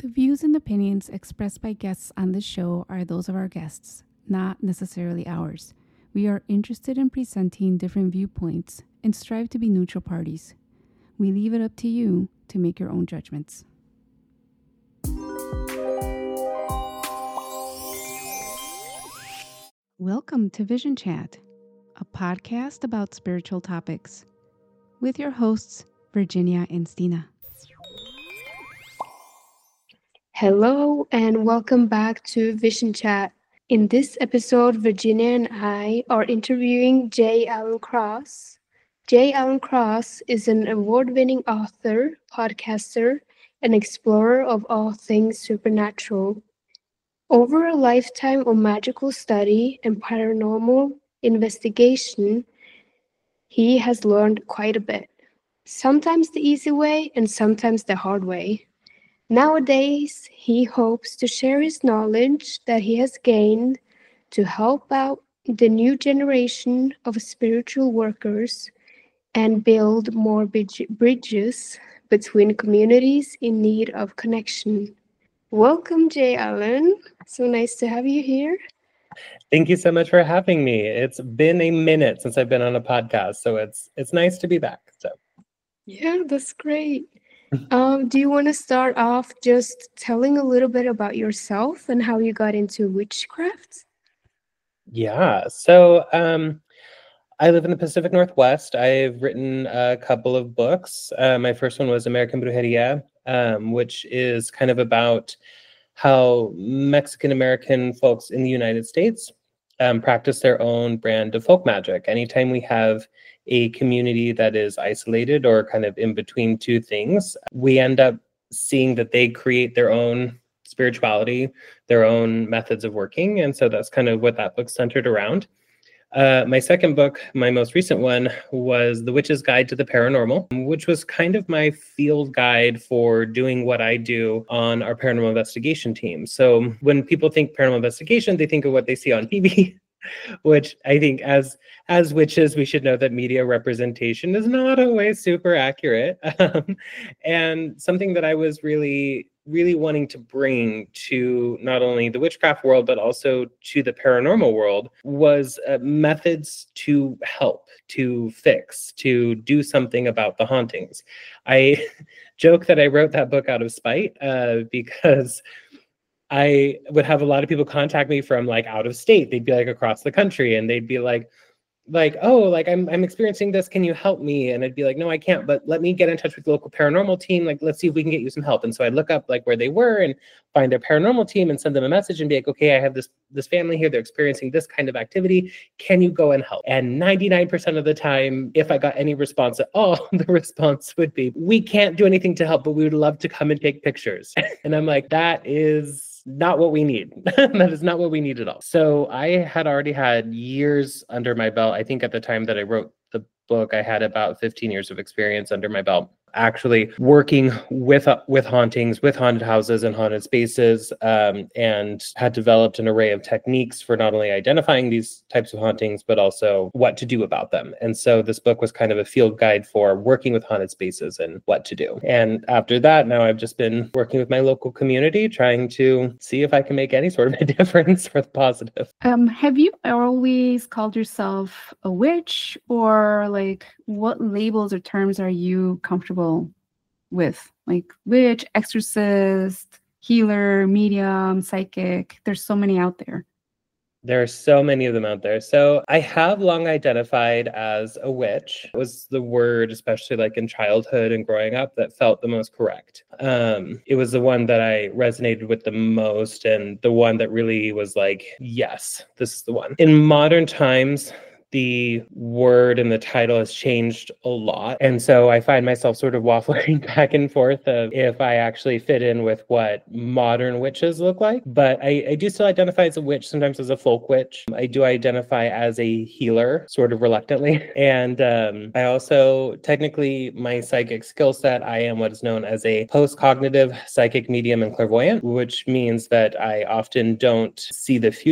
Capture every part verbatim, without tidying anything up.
The views and opinions expressed by guests on this show are those of our guests, not necessarily ours. We are interested in presenting different viewpoints and strive to be neutral parties. We leave it up to you to make your own judgments. Welcome to Vision Chat, a podcast about spiritual topics, with your hosts, Virginia and Stina. Hello and welcome back to Vision Chat. In this episode, Virginia and I are interviewing J. Alan Cross. J. Alan Cross is an award-winning author, podcaster, and explorer of all things supernatural. Over a lifetime of magical study and paranormal investigation, he has learned quite a bit, sometimes the easy way and sometimes the hard way. Nowadays, he hopes to share his knowledge that he has gained to help out the new generation of spiritual workers and build more bridges between communities in need of connection. Welcome, J. Alan. So nice to have you here. Thank you so much for having me. It's been a minute since I've been on a podcast, so it's it's nice to be back. So, yeah, that's great. Um, do you want to start off just telling a little bit about yourself and how you got into witchcraft? Yeah, so um, I live in the Pacific Northwest. I've written a couple of books. Uh, my first one was American Brujeria, um, which is kind of about how Mexican-American folks in the United States um, practice their own brand of folk magic. Anytime we have a community that is isolated or kind of in between two things, we end up seeing that they create their own spirituality, their own methods of working. And so that's kind of what that book's centered around. Uh, my second book, my most recent one, was The Witch's Guide to the Paranormal, which was kind of my field guide for doing what I do on our paranormal investigation team. So when people think paranormal investigation, they think of what they see on T V, which I think as as witches, we should know that media representation is not always super accurate. Um, and something that I was really, really wanting to bring to not only the witchcraft world, but also to the paranormal world was uh, methods to help, to fix, to do something about the hauntings. I joke that I wrote that book out of spite uh, because I would have a lot of people contact me from like out of state. They'd be like across the country and they'd be like, like, oh, like I'm I'm experiencing this. Can you help me? And I'd be like, no, I can't, but let me get in touch with the local paranormal team. Like, let's see if we can get you some help. And so I'd look up like where they were and find their paranormal team and send them a message and be like, okay, I have this this family here. They're experiencing this kind of activity. Can you go and help? And ninety-nine percent of the time, if I got any response at all, the response would be, we can't do anything to help, but we would love to come and take pictures. And I'm like, that is not what we need. That is not what we need at all. So I had already had years under my belt. I think at the time that I wrote the book, I had about fifteen years of experience under my belt, actually working with uh, with hauntings, with haunted houses and haunted spaces, um, and had developed an array of techniques for not only identifying these types of hauntings, but also what to do about them. And so this book was kind of a field guide for working with haunted spaces and what to do. And after that, now I've just been working with my local community, trying to see if I can make any sort of a difference for the positive. Um, have you always called yourself a witch, or like what labels or terms are you comfortable with? Like witch, exorcist, healer, medium, psychic. There's so many out there. There are so many of them out there. So I have long identified as a witch. It was the word, especially like in childhood and growing up, that felt the most correct. Um, it was the one that I resonated with the most and the one that really was like, yes, this is the one. In modern times, the word and the title has changed a lot. And so I find myself sort of waffling back and forth of if I actually fit in with what modern witches look like. But I, I do still identify as a witch, sometimes as a folk witch. I do identify as a healer, sort of reluctantly. And um, I also, technically, my psychic skill set, I am what is known as a post-cognitive psychic medium and clairvoyant, which means that I often don't see the future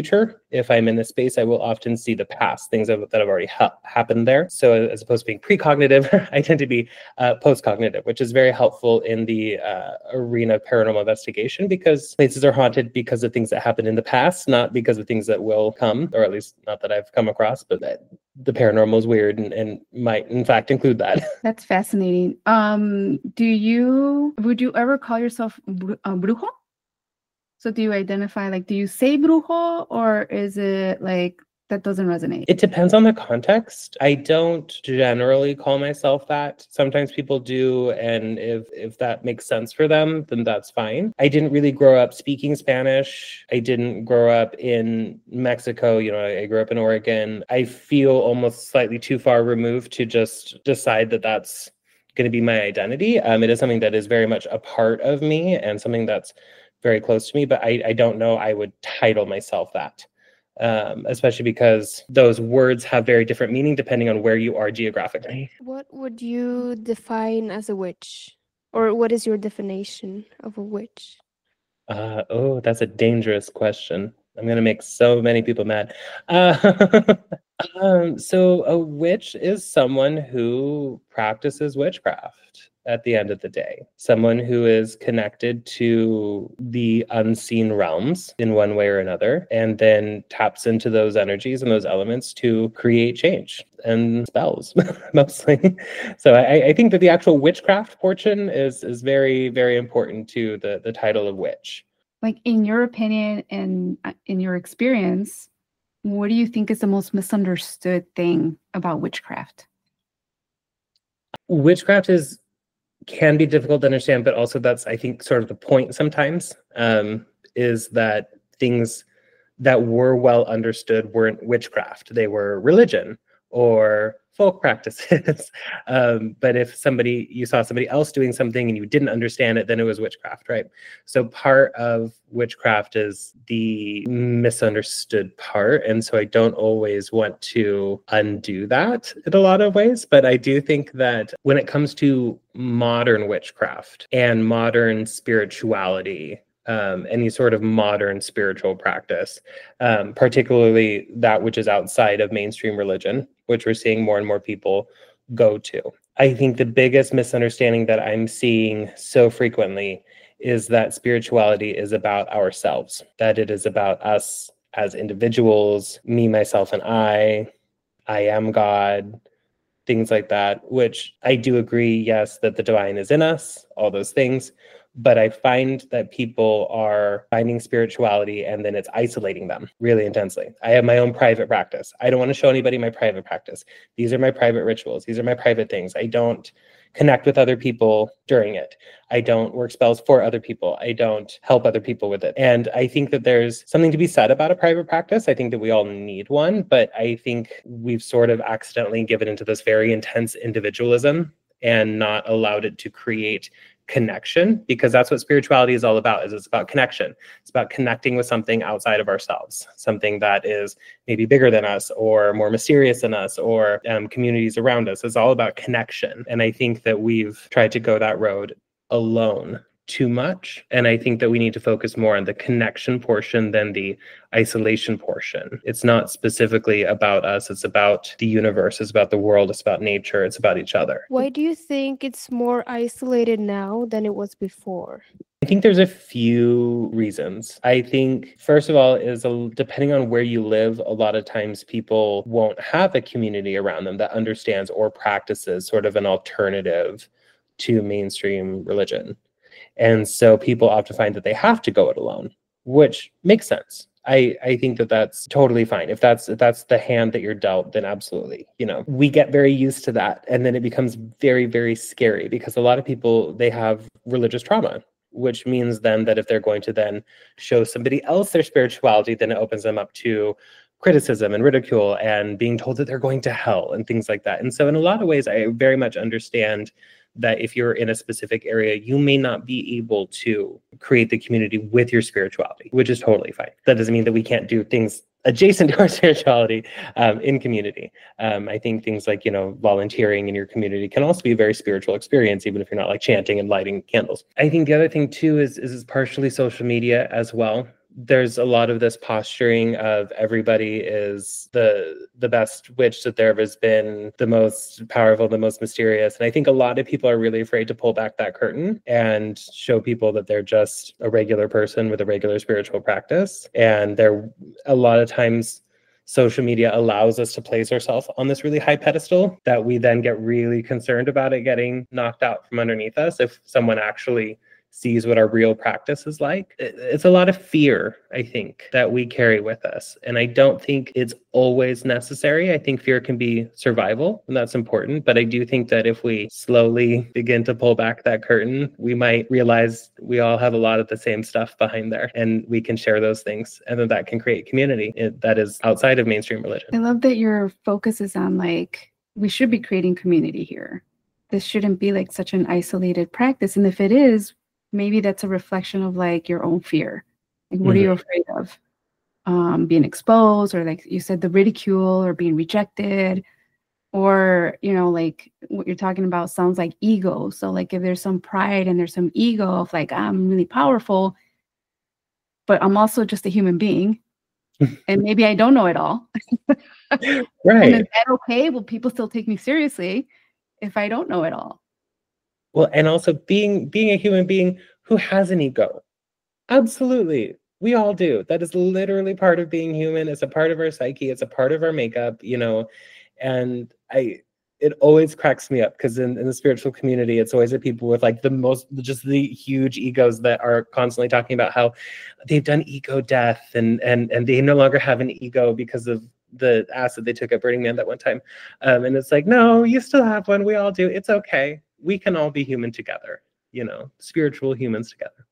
if I'm in this space, I will often see the past, things that have already ha- happened there. So as opposed to being precognitive, I tend to be uh, postcognitive, which is very helpful in the uh, arena of paranormal investigation, because places are haunted because of things that happened in the past, not because of things that will come, or at least not that I've come across, but that the paranormal is weird and, and might in fact include that. That's fascinating. Um, do you, would you ever call yourself bru- uh, brujo? So do you identify, like, do you say brujo, or is it like that doesn't resonate? It depends on the context. I don't generally call myself that. Sometimes people do, and if if that makes sense for them, then that's fine. I didn't really grow up speaking Spanish. I didn't grow up in Mexico. You know, I, I grew up in Oregon. I feel almost slightly too far removed to just decide that that's going to be my identity. Um, it is something that is very much a part of me and something that's very close to me, but I, I don't know I would title myself that, um, especially because those words have very different meaning depending on where you are geographically. What would you define as a witch? Or what is your definition of a witch? Uh, oh, that's a dangerous question. I'm going to make so many people mad. Uh, um, so a witch is someone who practices witchcraft at the end of the day. Someone who is connected to the unseen realms in one way or another, and then taps into those energies and those elements to create change and spells, mostly. So I, I think that the actual witchcraft portion is is very, very important to the, the title of witch. Like, in your opinion and uh, in your experience, what do you think is the most misunderstood thing about witchcraft? Witchcraft is can be difficult to understand, but also that's, I think, sort of the point sometimes, um, is that things that were well understood weren't witchcraft. They were religion or folk practices. um, but if somebody, you saw somebody else doing something and you didn't understand it, then it was witchcraft, right? So part of witchcraft is the misunderstood part. And so I don't always want to undo that in a lot of ways. But I do think that when it comes to modern witchcraft and modern spirituality, Um, any sort of modern spiritual practice, um, particularly that which is outside of mainstream religion, which we're seeing more and more people go to. I think the biggest misunderstanding that I'm seeing so frequently is that spirituality is about ourselves, that it is about us as individuals, me, myself, and I, I am God, things like that, which I do agree, yes, that the divine is in us, all those things. But I find that people are finding spirituality and then it's isolating them really intensely. I have my own private practice. I don't want to show anybody my private practice. These are my private rituals. These are my private things. I don't connect with other people during it. I don't work spells for other people. I don't help other people with it. And I think that there's something to be said about a private practice. I think that we all need one, but I think we've sort of accidentally given into this very intense individualism and not allowed it to create connection, because that's what spirituality is all about. Is it's about connection. It's about connecting with something outside of ourselves, something that is maybe bigger than us or more mysterious than us, or um, communities around us. It's all about connection. And I think that we've tried to go that road alone too much. And I think that we need to focus more on the connection portion than the isolation portion. It's not specifically about us. It's about the universe. It's about the world. It's about nature. It's about each other. Why do you think it's more isolated now than it was before? I think there's a few reasons. I think, first of all, is a, depending on where you live, a lot of times people won't have a community around them that understands or practices sort of an alternative to mainstream religion. And so people often find that they have to go it alone, which makes sense. I, I think that that's totally fine. If that's if that's the hand that you're dealt, then absolutely. You know, we get very used to that. And then it becomes very, very scary because a lot of people, they have religious trauma, which means then that if they're going to then show somebody else their spirituality, then it opens them up to criticism and ridicule and being told that they're going to hell and things like that. And so in a lot of ways, I very much understand that if you're in a specific area, you may not be able to create the community with your spirituality, which is totally fine. That doesn't mean that we can't do things adjacent to our spirituality um, in community. Um, I think things like, you know, volunteering in your community can also be a very spiritual experience, even if you're not like chanting and lighting candles. I think the other thing too is, is partially social media as well. there's a lot of this posturing of everybody is the the best witch that there ever has been, the most powerful, the most mysterious. And I think a lot of people are really afraid to pull back that curtain and show people that they're just a regular person with a regular spiritual practice. And they're a lot of times social media allows us to place ourselves on this really high pedestal that we then get really concerned about it getting knocked out from underneath us if someone actually sees what our real practice is like. It's a lot of fear, I think, that we carry with us. And I don't think it's always necessary. I think fear can be survival, and that's important. But I do think that if we slowly begin to pull back that curtain, we might realize we all have a lot of the same stuff behind there, and we can share those things. And then that can create community that is outside of mainstream religion. I love that your focus is on like, we should be creating community here. This shouldn't be like such an isolated practice. And if it is, maybe that's a reflection of like your own fear. Like, what mm-hmm. are you afraid of? Um, being exposed, or like you said, the ridicule, or being rejected, or, you know, like what you're talking about sounds like ego. So like if there's some pride and there's some ego of like, I'm really powerful, but I'm also just a human being. And maybe I don't know it all. Right. And is that okay? Will people still take me seriously if I don't know it all? Well, and also being being a human being who has an ego. Absolutely. We all do. That is literally part of being human. It's a part of our psyche. It's a part of our makeup, you know. And I it always cracks me up because in, in the spiritual community, it's always the people with like the most, just the huge egos that are constantly talking about how they've done ego death and and and they no longer have an ego because of the acid they took at Burning Man that one time. Um, and it's like, no, you still have one. We all do. It's okay. We can all be human together, you know, spiritual humans together.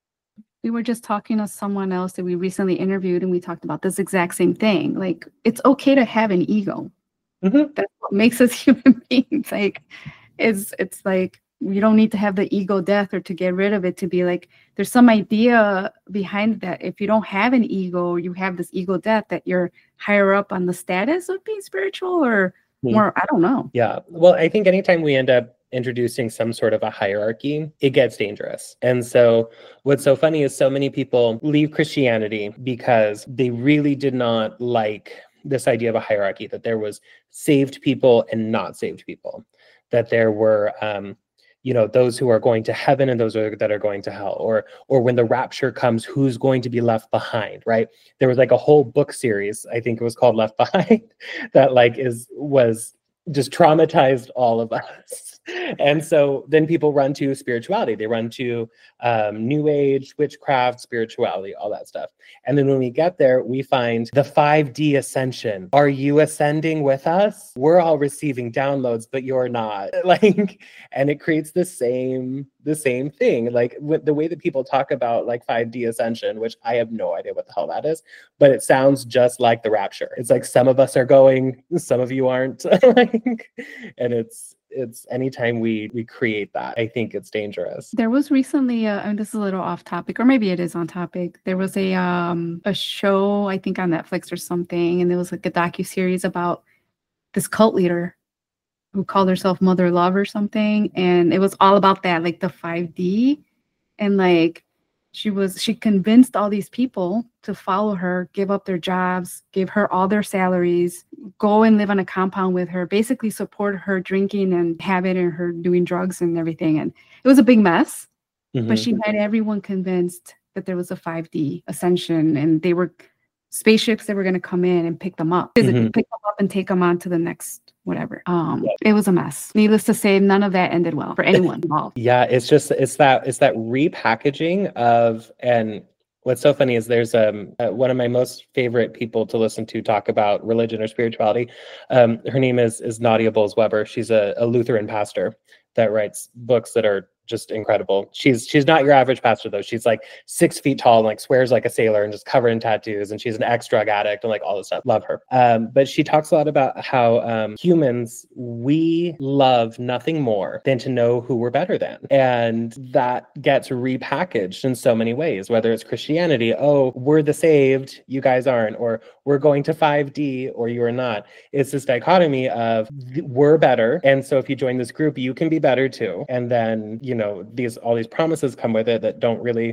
We were just talking to someone else that we recently interviewed, and we talked about this exact same thing. Like, it's okay to have an ego. Mm-hmm. That's what makes us human beings. Like, it's, it's like, you don't need to have the ego death or to get rid of it to be like, there's some idea behind that. If you don't have an ego, you have this ego death that you're higher up on the status of being spiritual or mm-hmm. more, I don't know. Yeah. Well, I think anytime we end up introducing some sort of a hierarchy, it gets dangerous. And so what's so funny is so many people leave Christianity because they really did not like this idea of a hierarchy, that there was saved people and not saved people, that there were, um, you know, those who are going to heaven and those are, that are going to hell, or or when the rapture comes, who's going to be left behind, right? There was like a whole book series, I think it was called Left Behind, that like is was just traumatized all of us. And so then people run to spirituality. They run to um, New Age, witchcraft, spirituality, all that stuff. And then when we get there, we find the five D ascension. Are you ascending with us? We're all receiving downloads, but you're not. Like, and it creates the same the same thing. Like with the way that people talk about like five D ascension, which I have no idea what the hell that is, but it sounds just like the rapture. It's like some of us are going, some of you aren't. Like, and it's it's anytime we we create that, I think it's dangerous. There was recently, uh, and this is a little off topic, or maybe it is on topic. There was a um a show, I think on Netflix or something, and there was like a docuseries about this cult leader who called herself Mother Love or something, and it was all about that, like the five D, and like she was she convinced all these people to follow her, give up their jobs, give her all their salaries, go and live on a compound with her, basically support her drinking and habit and her doing drugs and everything. And it was a big mess, mm-hmm. but she had everyone convinced that there was a five D ascension and they were spaceships that were going to come in and pick them up, physically mm-hmm. pick them up and take them on to the next whatever. Um, yeah. It was a mess. Needless to say, none of that ended well for anyone involved. Yeah, it's just it's that it's that repackaging of, and what's so funny is there's um uh, one of my most favorite people to listen to talk about religion or spirituality. Um, her name is is Nadia Bolz-Weber. She's a, a Lutheran pastor that writes books that are just incredible. She's she's not your average pastor though. She's like six feet tall and like swears like a sailor and just covered in tattoos. And she's an ex-drug addict and like all this stuff. Love her. Um, but she talks a lot about how um, humans, we love nothing more than to know who we're better than. And that gets repackaged in so many ways, whether it's Christianity, oh, we're the saved, you guys aren't, or we're going to five D or you are not. It's this dichotomy of we're better. And so if you join this group, you can be better too. And then, you know, these all these promises come with it that don't really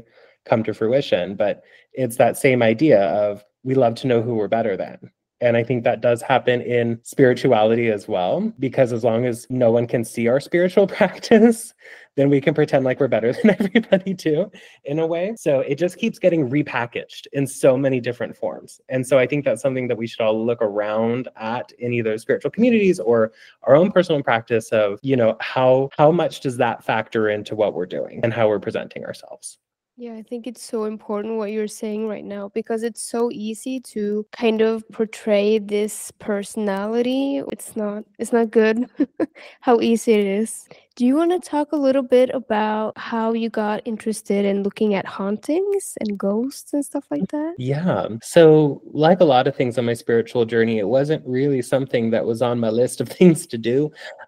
come to fruition. But it's that same idea of we love to know who we're better than. And I think that does happen in spirituality as well, because as long as no one can see our spiritual practice, then we can pretend like we're better than everybody too, in a way. So it just keeps getting repackaged in so many different forms. And so I think that's something that we should all look around at in either spiritual communities or our own personal practice of, you know, how how much does that factor into what we're doing and how we're presenting ourselves. Yeah, I think it's so important what you're saying right now, because it's so easy to kind of portray this personality. It's not it's not good how easy it is. Do you want to talk a little bit about how you got interested in looking at hauntings and ghosts and stuff like that? Yeah. So, like a lot of things on my spiritual journey, it wasn't really something that was on my list of things to do.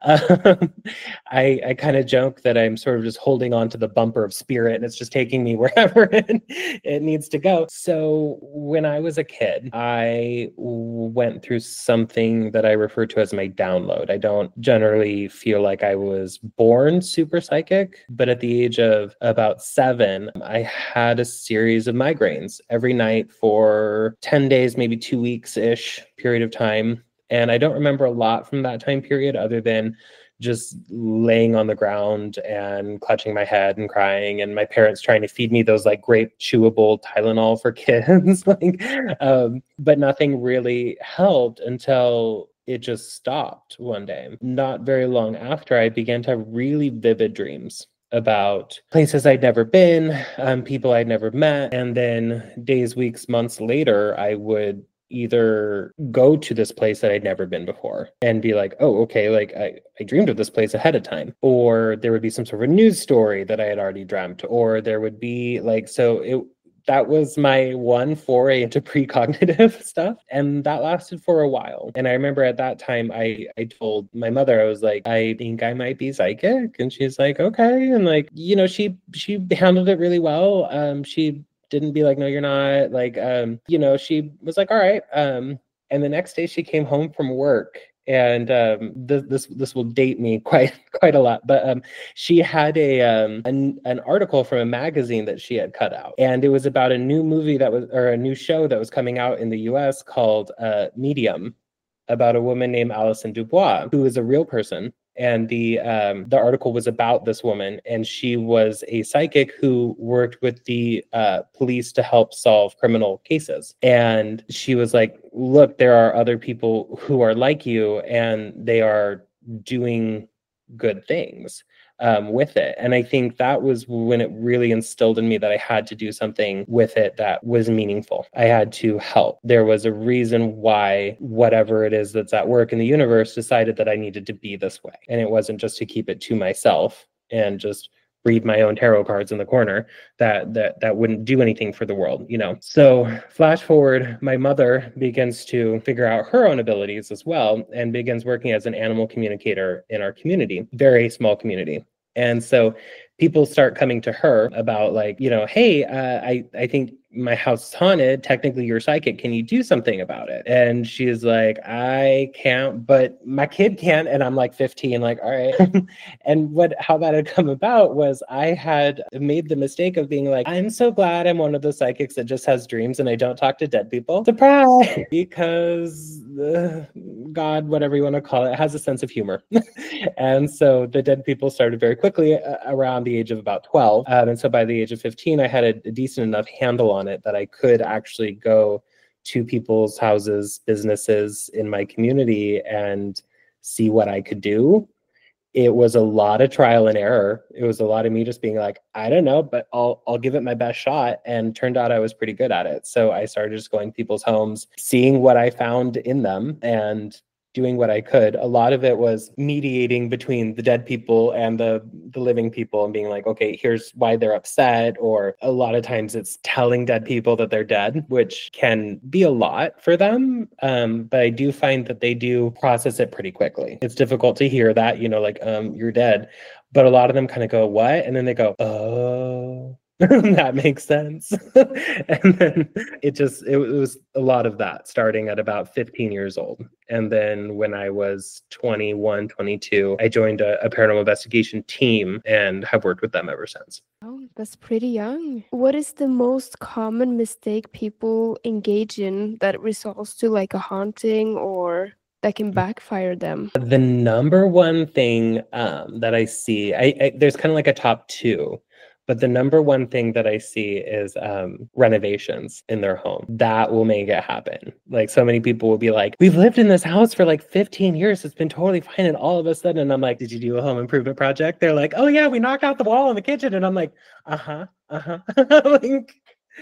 Um, I, I kind of joke that I'm sort of just holding on to the bumper of spirit and it's just taking me wherever it, it needs to go. So, when I was a kid, I went through something that I refer to as my download. I don't generally feel like I was born super psychic, but at the age of about seven, I had a series of migraines every night for ten days, maybe two weeks-ish period of time. And I don't remember a lot from that time period other than just laying on the ground and clutching my head and crying, and my parents trying to feed me those like grape chewable Tylenol for kids. like, um, but nothing really helped until it just stopped one day. Not very long after, I began to have really vivid dreams about places I'd never been, um, people I'd never met. And then days, weeks, months later, I would either go to this place that I'd never been before and be like, oh, okay, like I, I dreamed of this place ahead of time. Or there would be some sort of news story that I had already dreamt. Or there would be like, so it that was my one foray into precognitive stuff. And that lasted for a while. And I remember at that time, I, I told my mother, I was like, I think I might be psychic. And she's like, okay. And like, you know, she, she handled it really well. Um, she didn't be like, no, you're not. Like, um, you know, she was like, all right. Um, and the next day she came home from work. And um, th- this this will date me quite quite a lot, but um, she had a um, an, an article from a magazine that she had cut out, and it was about a new movie that was or a new show that was coming out in the U S called uh, Medium, about a woman named Alison Dubois, who is a real person. And the um, the article was about this woman, and she was a psychic who worked with the uh, police to help solve criminal cases. And she was like, look, there are other people who are like you, and they are doing good things um, with it. And I think that was when it really instilled in me that I had to do something with it that was meaningful. I had to help. There was a reason why whatever it is that's at work in the universe decided that I needed to be this way. And it wasn't just to keep it to myself and just read my own tarot cards in the corner that that that wouldn't do anything for the world, you know. So flash forward, my mother begins to figure out her own abilities as well and begins working as an animal communicator in our community, very small community. And so people start coming to her about like, you know, hey, uh, I, I think my house is haunted. Technically, you're psychic. Can you do something about it? And she's like, I can't, but my kid can. And I'm like fifteen, like, all right. And what how that had come about was I had made the mistake of being like, I'm so glad I'm one of those psychics that just has dreams and I don't talk to dead people. Surprise! Because uh, God, whatever you want to call it, has a sense of humor. And so the dead people started very quickly uh, around the age of about twelve. Um, and so by the age of fifteen, I had a, a decent enough handle on it that I could actually go to people's houses, businesses in my community and see what I could do. It was a lot of trial and error. It was a lot of me just being like, I don't know, but I'll I'll give it my best shot. And turned out I was pretty good at it. So I started just going to people's homes, seeing what I found in them and doing what I could. A lot of it was mediating between the dead people and the, the living people and being like, okay, here's why they're upset. Or a lot of times it's telling dead people that they're dead, which can be a lot for them. Um, but I do find that they do process it pretty quickly. It's difficult to hear that, you know, like, um, you're dead. But a lot of them kind of go, what? And then they go, oh. That makes sense. And then it just, it was a lot of that starting at about fifteen years old. And then when I was twenty-one, twenty-two, I joined a, a paranormal investigation team and have worked with them ever since. Oh, that's pretty young. What is the most common mistake people engage in that results to like a haunting or that can backfire them? The number one thing um, that I see, I, I there's kind of like a top two. But the number one thing that I see is um, renovations in their home. That will make it happen. Like so many people will be like, we've lived in this house for like fifteen years. It's been totally fine. And all of a sudden, I'm like, did you do a home improvement project? They're like, oh yeah, we knocked out the wall in the kitchen. And I'm like, uh-huh, uh-huh. Like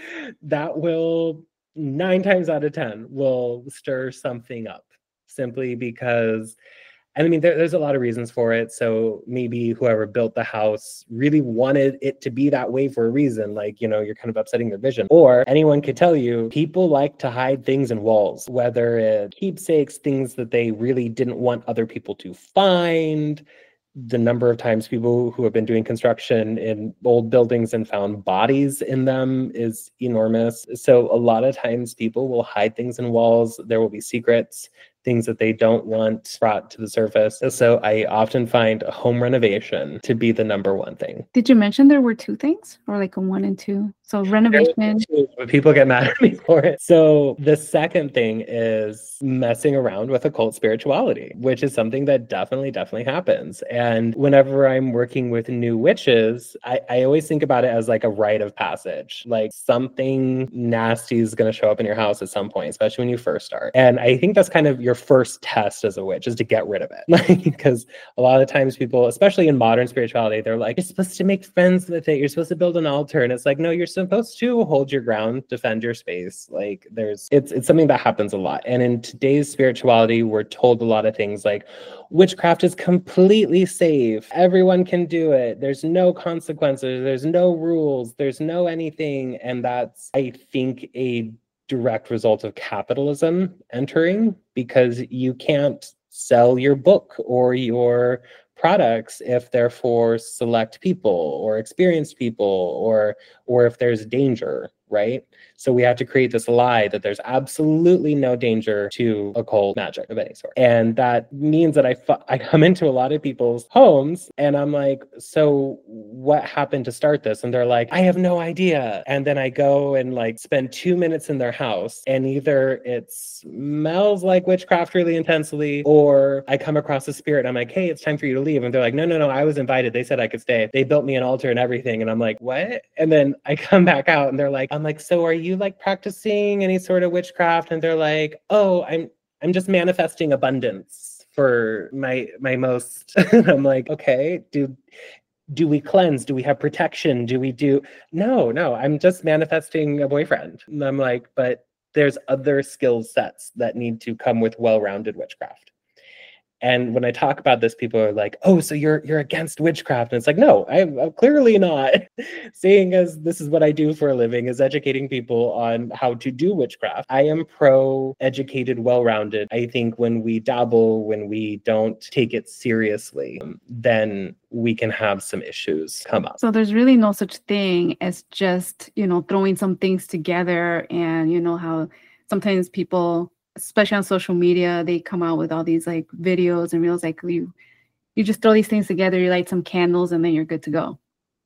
that will nine times out of ten will stir something up simply because and I mean, there, there's a lot of reasons for it. So maybe whoever built the house really wanted it to be that way for a reason. Like, you know, you're kind of upsetting their vision. Or anyone could tell you, people like to hide things in walls, whether it's keepsakes, things that they really didn't want other people to find. The number of times people who have been doing construction in old buildings and found bodies in them is enormous. So a lot of times people will hide things in walls. There will be secrets, things that they don't want brought to the surface. So I often find a home renovation to be the number one thing. Did you mention there were two things or like a one and two? So renovation. Two, but people get mad at me for it. So the second thing is messing around with occult spirituality, which is something that definitely, definitely happens. And whenever I'm working with new witches, I, I always think about it as like a rite of passage. Like something nasty is going to show up in your house at some point, especially when you first start. And I think that's kind of your first test as a witch, is to get rid of it. Like, because a lot of times people, especially in modern spirituality, they're like, you're supposed to make friends with it. You're supposed to build an altar. And it's like, no, you're supposed to hold your ground, defend your space. Like there's, it's, it's something that happens a lot. And in today's spirituality, we're told a lot of things like witchcraft is completely safe. Everyone can do it. There's no consequences. There's no rules. There's no anything. And that's, I think, a direct result of capitalism entering, because you can't sell your book or your products if they're for select people or experienced people, or or if there's danger, right? So we have to create this lie that there's absolutely no danger to occult magic of any sort. And that means that I, I come into a lot of people's homes and I'm like, so what happened to start this? And they're like, I have no idea. And then I go and like spend two minutes in their house, and either it smells like witchcraft really intensely, or I come across a spirit and I'm like, hey, it's time for you to leave. And they're like, no, no, no, I was invited. They said I could stay. They built me an altar and everything. And I'm like, what? And then I come back out and they're like, I'm like, so are you like practicing any sort of witchcraft? And they're like, oh, I'm I'm just manifesting abundance for my my most. I'm like, okay, do do we cleanse? Do we have protection? Do we do no, no, I'm just manifesting a boyfriend. And I'm like, but there's other skill sets that need to come with well-rounded witchcraft. And when I talk about this, people are like, oh, so you're you're against witchcraft. And it's like, no, I'm, I'm clearly not. Seeing as this is what I do for a living, is educating people on how to do witchcraft. I am pro-educated, well-rounded. I think when we dabble, when we don't take it seriously, then we can have some issues come up. So there's really no such thing as just, you know, throwing some things together. And you know how sometimes people, especially on social media, they come out with all these like videos and reels, like you you just throw these things together, you light some candles, and then you're good to go.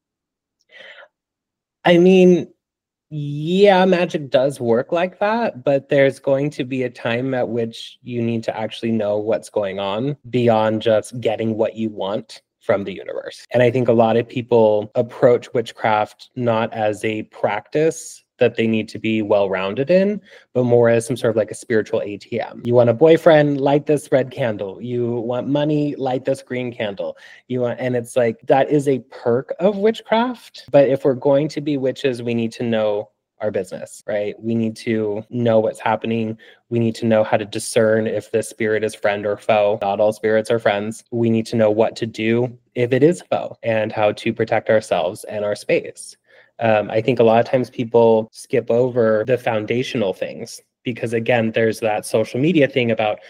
I mean, yeah, magic does work like that, but there's going to be a time at which you need to actually know what's going on beyond just getting what you want from the universe. And I think a lot of people approach witchcraft not as a practice that they need to be well-rounded in, but more as some sort of like a spiritual A T M. You want a boyfriend, light this red candle. You want money, light this green candle. You want, and it's like, that is a perk of witchcraft. But if we're going to be witches, we need to know our business, right? We need to know what's happening. We need to know how to discern if this spirit is friend or foe. Not all spirits are friends. We need to know what to do if it is foe, and how to protect ourselves and our space. Um, I think a lot of times people skip over the foundational things because, again, there's that social media thing about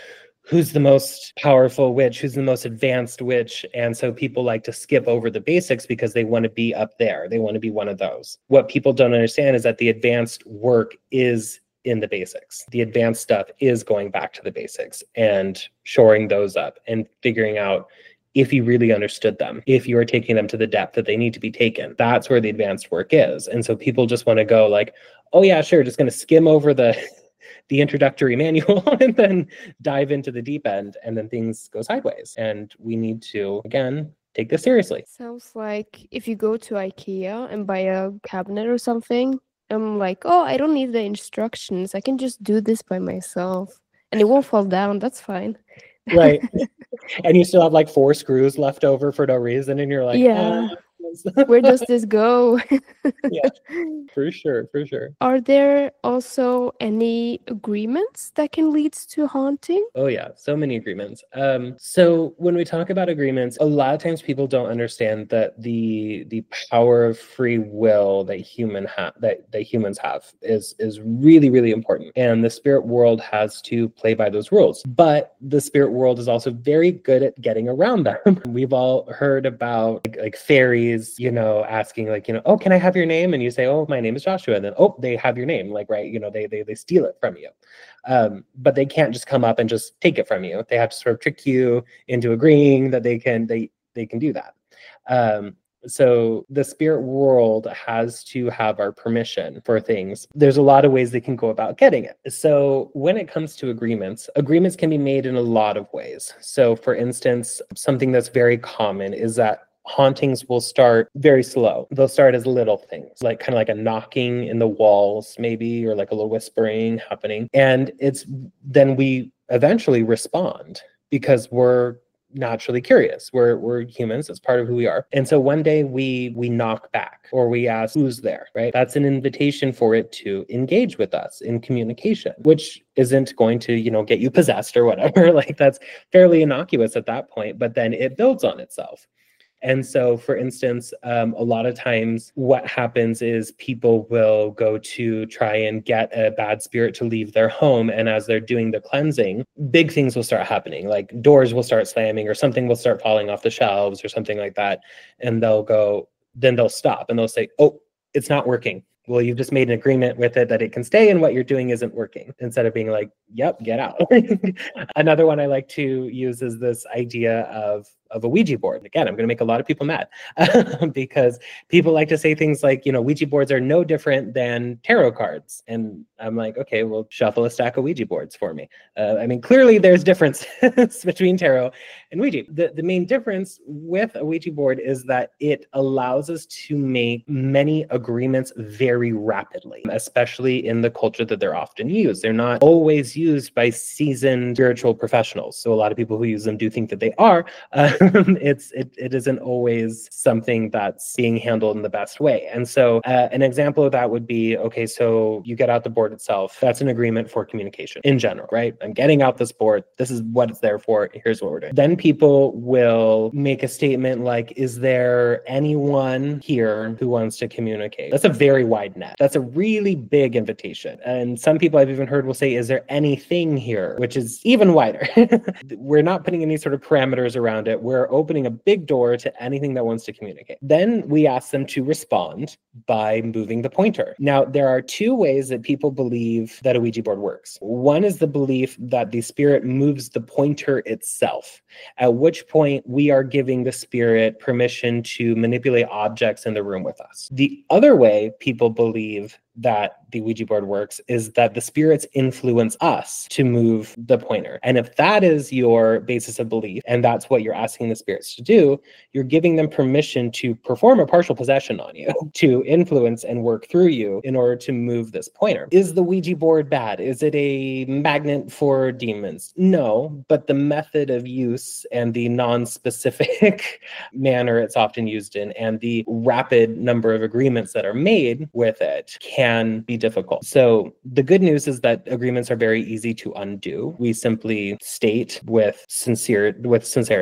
who's the most powerful witch, who's the most advanced witch. And so people like to skip over the basics because they want to be up there. They want to be one of those. What people don't understand is that the advanced work is in the basics. The advanced stuff is going back to the basics and shoring those up and figuring out if you really understood them, if you are taking them to the depth that they need to be taken. That's where the advanced work is. And so people just want to go like, oh yeah, sure, just going to skim over the the introductory manual and then dive into the deep end, and then things go sideways. And we need to, again, take this seriously. Sounds like if you go to IKEA and buy a cabinet or something, I'm like, oh, I don't need the instructions. I can just do this by myself and it won't fall down. That's fine. Right. And you still have like four screws left over for no reason. And you're like, yeah. Ah. Where does this go? Yeah, for sure, for sure. Are there also any agreements that can lead to haunting? Oh yeah, so many agreements. Um, so when we talk about agreements, a lot of times people don't understand that the the power of free will that human ha- that, that humans have is is really, really important. And the spirit world has to play by those rules. But the spirit world is also very good at getting around them. We've all heard about like, like fairies, you know, asking like, you know, oh, can I have your name? And you say, oh, my name is Joshua. And then, oh, they have your name. Like, right, you know, they they they steal it from you. Um, but they can't just come up and just take it from you. They have to sort of trick you into agreeing that they can they they can do that. Um, so the spirit world has to have our permission for things. There's a lot of ways they can go about getting it. So when it comes to agreements, agreements can be made in a lot of ways. So for instance, something that's very common is that hauntings will start very slow. They'll start as little things, like kind of like a knocking in the walls, maybe, or like a little whispering happening. And it's then we eventually respond because we're naturally curious. We're we're humans. It's part of who we are. And so one day we we knock back or we ask, who's there, right? That's an invitation for it to engage with us in communication, which isn't going to, you know, get you possessed or whatever. Like that's fairly innocuous at that point, but then it builds on itself. And so, for instance, um, a lot of times what happens is people will go to try and get a bad spirit to leave their home. And as they're doing the cleansing, big things will start happening, like doors will start slamming or something will start falling off the shelves or something like that. And they'll go, then they'll stop and they'll say, oh, it's not working. Well, you've just made an agreement with it that it can stay and what you're doing isn't working, instead of being like, yep, get out. Another one I like to use is this idea of of a Ouija board. Again, I'm going to make a lot of people mad because people like to say things like, you know, Ouija boards are no different than tarot cards. And I'm like, okay, well, shuffle a stack of Ouija boards for me. Uh, I mean, clearly there's differences between tarot and Ouija. The, the main difference with a Ouija board is that it allows us to make many agreements very rapidly, especially in the culture that they're often used. They're not always used by seasoned spiritual professionals. So a lot of people who use them do think that they are. Uh, it's it, it isn't always something that's being handled in the best way. And so uh, an example of that would be, okay, so you get out the board itself. That's an agreement for communication in general, right? I'm getting out this board. This is what it's there for. Here's what we're doing. Then people will make a statement like, is there anyone here who wants to communicate? That's a very wide net. That's a really big invitation. And some people I've even heard will say, is there anything here? Which is even wider. We're not putting any sort of parameters around it. We're opening a big door to anything that wants to communicate. Then we ask them to respond by moving the pointer. Now, there are two ways that people believe that a Ouija board works. One is the belief that the spirit moves the pointer itself, at which point we are giving the spirit permission to manipulate objects in the room with us. The other way people believe that the Ouija board works is that the spirits influence us to move the pointer. And if that is your basis of belief, and that's what you're asking the spirits to do, you're giving them permission to perform a partial possession on you, to influence and work through you in order to move this pointer. Is the Ouija board bad? Is it a magnet for demons? No, but the method of use and the non-specific manner it's often used in and the rapid number of agreements that are made with it can can be difficult. So the good news is that agreements are very easy to undo. We simply state with sincere with sincerity and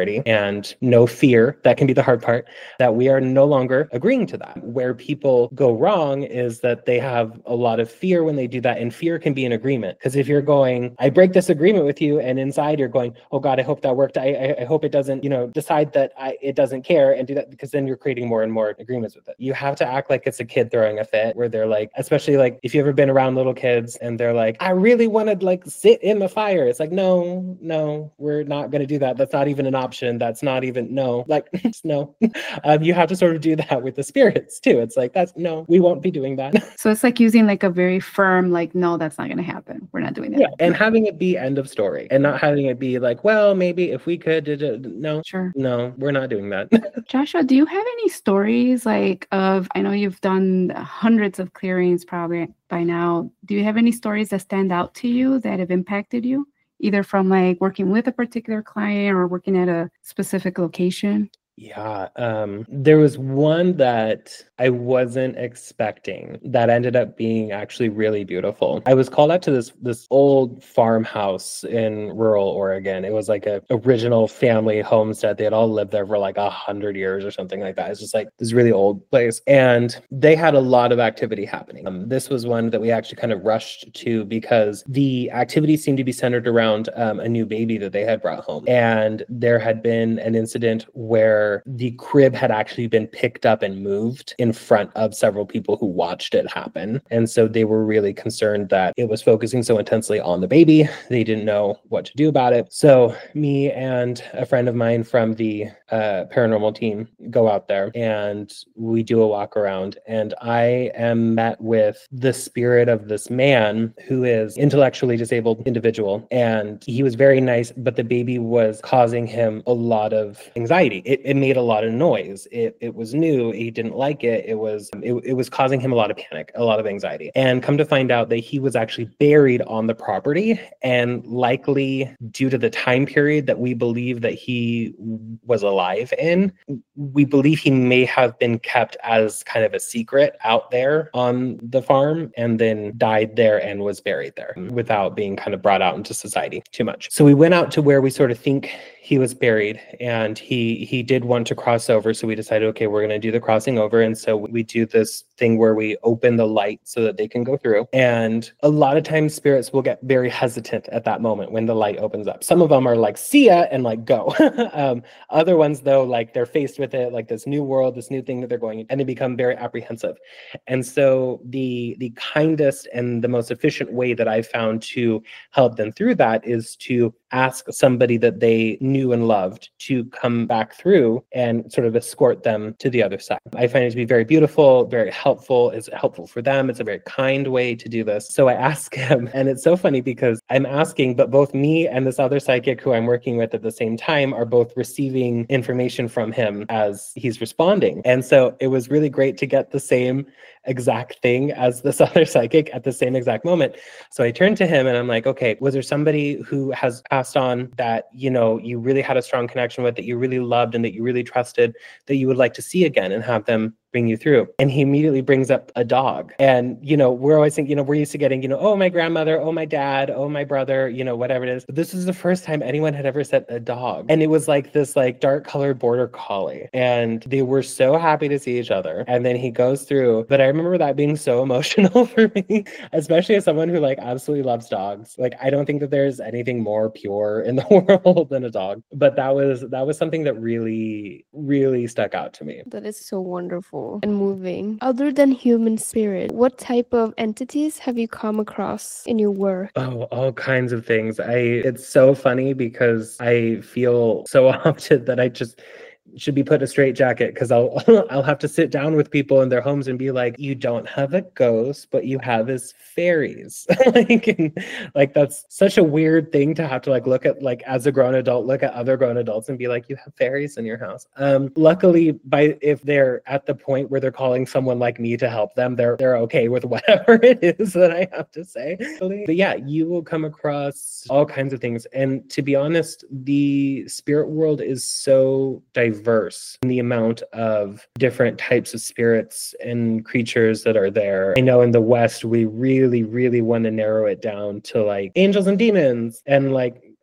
and no fear. That can be the hard part, that we are no longer agreeing to that. Where people go wrong is that they have a lot of fear when they do that, and fear can be an agreement. Because if you're going, I break this agreement with you, and inside you're going, oh God, I hope that worked. I, I, I hope it doesn't, you know, decide that I, it doesn't care and do that, because then you're creating more and more agreements with it. You have to act like it's a kid throwing a fit, where they're like, especially like if you've ever been around little kids and they're like, I really want to like sit in the fire. It's like, no, no, we're not going to do that. That's not even an option. That's not even, no, like, no. um, you have to sort of do that with the spirits too. It's like, that's, no, we won't be doing that. So it's like using like a very firm, like, no, that's not going to happen. We're not doing that. Yeah, and having it be end of story, and not having it be like, well, maybe if we could, da, da, da. no, Sure. no, we're not doing that. Joshua, do you have any stories like of, I know you've done hundreds of clearings probably by now. Do you have any stories that stand out to you that have impacted you, either from like working with a particular client or working at a specific location? Yeah, um, there was one that I wasn't expecting that ended up being actually really beautiful. I was called out to this this old farmhouse in rural Oregon. It was like a original family homestead. They had all lived there for like a hundred years or something like that. It's just like this really old place, and they had a lot of activity happening. Um, this was one that we actually kind of rushed to because the activity seemed to be centered around um, a new baby that they had brought home, and there had been an incident where the crib had actually been picked up and moved in front of several people who watched it happen. And so they were really concerned that it was focusing so intensely on the baby. They didn't know what to do about it. So me and a friend of mine from the uh, paranormal team go out there and we do a walk around. And I am met with the spirit of this man who is intellectually disabled individual. And he was very nice, but the baby was causing him a lot of anxiety. It, it made a lot of noise. It it was new. He didn't like it. It was it, it was causing him a lot of panic, a lot of anxiety. And come to find out that he was actually buried on the property, and likely due to the time period that we believe that he was alive in, we believe he may have been kept as kind of a secret out there on the farm and then died there and was buried there without being kind of brought out into society too much. So we went out to where we sort of think he was buried, and he he did want to cross over. So we decided, okay, we're going to do the crossing over. And so we do this thing where we open the light so that they can go through. And a lot of times spirits will get very hesitant at that moment when the light opens up. Some of them are like, see ya, and like, go. um, other ones though, like they're faced with it, like this new world, this new thing that they're going, and they become very apprehensive. And so the the kindest and the most efficient way that I've found to help them through that is to ask somebody that they knew and loved to come back through and sort of escort them to the other side. I find it to be very beautiful, very helpful. It's helpful for them. It's a very kind way to do this. So I ask him, and it's so funny because I'm asking, but both me and this other psychic who I'm working with at the same time are both receiving information from him as he's responding. And so it was really great to get the same exact thing as this other psychic at the same exact moment. So I turned to him and I'm like, okay, was there somebody who has passed on that, you know, you really had a strong connection with, that you really loved and that you really trusted, that you would like to see again and have them bring you through? And he immediately brings up a dog. And, you know, we're always thinking, you know, we're used to getting, you know, oh, my grandmother, oh, my dad, oh, my brother, you know, whatever it is. But this is the first time anyone had ever said a dog. And it was like this like dark colored border collie. And they were so happy to see each other. And then he goes through, but I remember that being so emotional for me, especially as someone who like absolutely loves dogs. Like, I don't think that there's anything more pure in the world than a dog. But that was, that was something that really, really stuck out to me. That is so wonderful and moving. Other than human spirit, what type of entities have you come across in your work? Oh, all kinds of things. I it's so funny because I feel so often that I just should be put in a straitjacket, because I'll I'll have to sit down with people in their homes and be like, you don't have a ghost, but you have his fairies. like, and, like that's such a weird thing to have to like look at, like as a grown adult, look at other grown adults and be like, you have fairies in your house. Um, luckily, by if they're at the point where they're calling someone like me to help them, they're they're okay with whatever it is that I have to say. But yeah, you will come across all kinds of things. And to be honest, the spirit world is so diverse diverse in the amount of different types of spirits and creatures that are there. I know in the West, we really, really want to narrow it down to like angels and demons and like